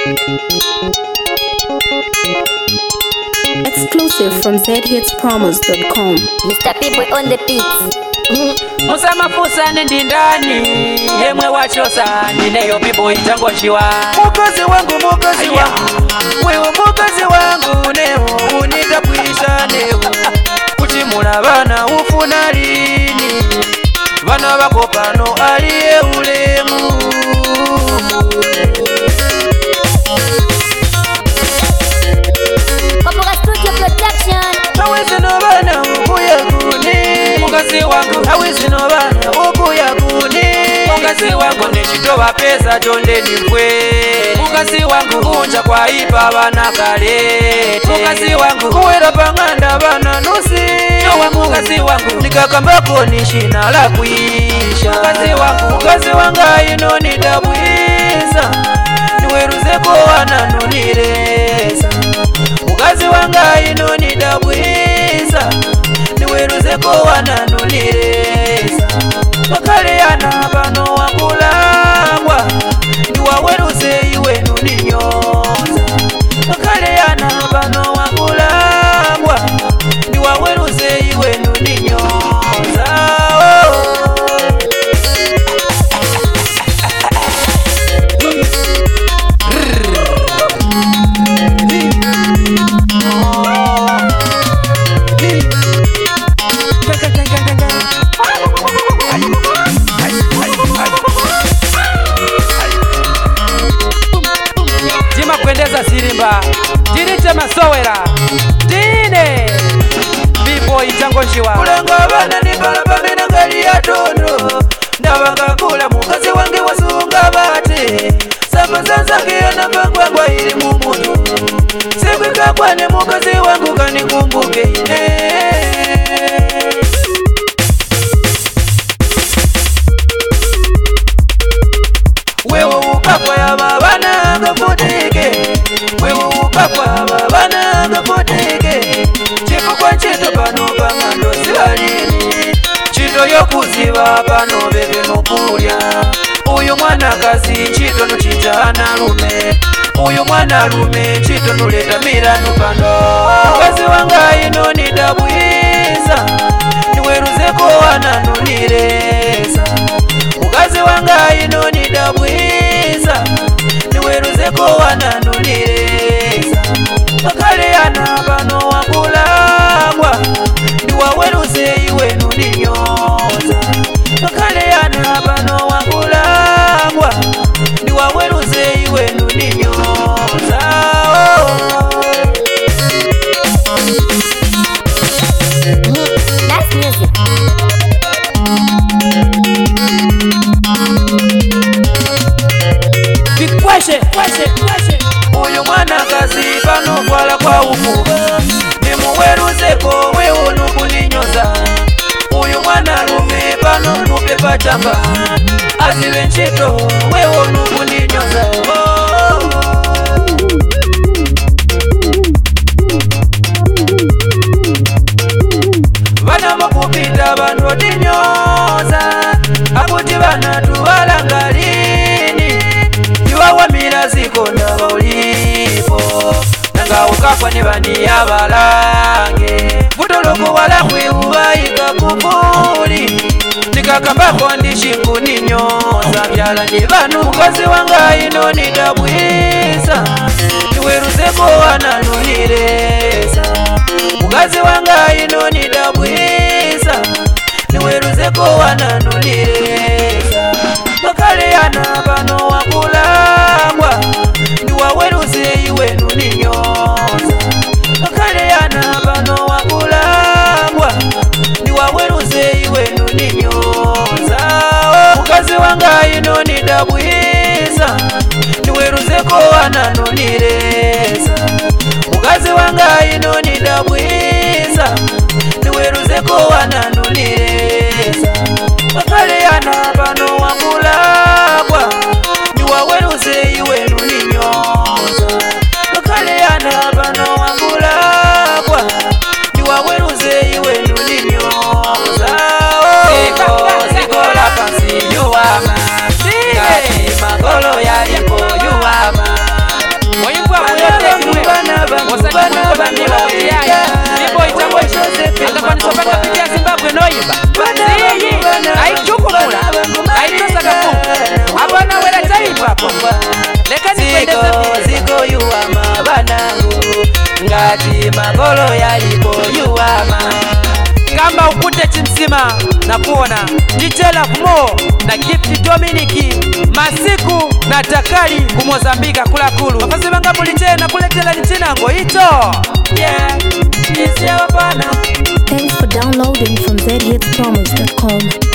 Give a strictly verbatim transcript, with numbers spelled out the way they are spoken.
Exclusive from z hits promos dot com. Mister People on the beats. Musama fusane ndi ndani yemwe wachosa ndineyo People itangoshiwa. Mukazi wangu mukazi wangu wewe mukazi wangu neho unitapwisha neho kuti muna bana ufuna lini bana bako pano aliye ulemu Papoka Studio Production. hawezi no bana ukuya kuni mukazi wangu hawezi no bana ukuya kuni mukazi wangu nechitoba pesa tonde nifwe mukazi wangu kunja kwa ipa bana kale mukazi wangu kuwera panganda bana nusi yowa mukazi wangu nikakambako nishina la kuisha mukazi wangu mukazi wanga ino nidabwisa niweruzeko wananuniresa mukazi wanga ino nidabwisa niweruzeko wananuniresa bakale yana bano wakulangwa niwaweruze iwe nuninyoza bakale yana bano wakulangwa niwaweruze iwe nuninyoza oh. Jima kuendeza sirimba Dirite masowera Dine People itangoshiwa Kulenga bana ni balaba mina gali ya tondo Ndabanga kula mukazi wangi wasunga bate Samba zanza kia na bangwangwa ili mumutu Sikwika kwane mukazi wangu kani kumbuke ine wewe ukakwa ya babana ngafutike wewe ukakwa babana ngafutike chifu kwa chito pano pangando sibalini chito yokuziba pano bebe nukulya uyu mwana kazi chito nuchinjana lume uyu mwana lume chito nuleta miranu pano kazi wanga ino nidabwisa niweruzeko wananuniresa mukazi wanga ino nidabwisa niweruzeko wananuniresa bakale yana bano wakulangwa niwaweruze iwe nuninyoza bakale yana bano wakulangwa niwaweruze iwe nuninyoza oh. Nice music. Bikweshe kweshe kweshe uyu mwana kazi pano kwala kwa ufuba nimuweruzeko wewe nukuninyoza uyu mwana lume pano nupe pachamba azibe nchito wewe nukuninyoza oh. Bana makupita bano dinyoza akuti bana tuwalangalini Yuwawa mila zikonda ulipo Nanga ukakwa ni bani ya balange Butoloko wala kwe uwaika kupuli Nikakambako ndishingu ninyoza Vyala ni banu kazi wanga ino nidabwisa Niweruzeko wananuniresa Mukazi wanga ino nidabwisa Niweruzeko wananuniresa bakale yana bano wakulangwa niwaweruze iwe nuninyoza bakale yana bano wakulangwa niwaweruze iwe nuninyoza oh. mukazi wanga ino nidabwisa niweruzeko wananuniresa mukazi wanga ino nidabwisa niweruzeko wananuniresa bakale yana bano wakulangwa niwaweruze iwe nuninyoza bakale yana bano wakulangwa niwaweruze iwe nuninyoza Ziko, ziko la pansi yuwama Kati magolo ya limbo yuwama bana bamiwa mutiaya Bibo itangoshi Akakwanisa panga pikia Zimbabwe noimba Ziyi Aichukumula Aitosa kapungu Abana wela taipa Leka ni kwendeza vile Ziko yuwama banangu Ngati magolo yalipo yuwama Kamba ukute chimsima na kuona Nichela kumo na Gift Dominiki Masiku na Takali kumozambika kula kulu Wafasi banga muliche na kuletela nichinango ito Yeah, isi ya wapana Thanks for downloading from Z hits promos dot com.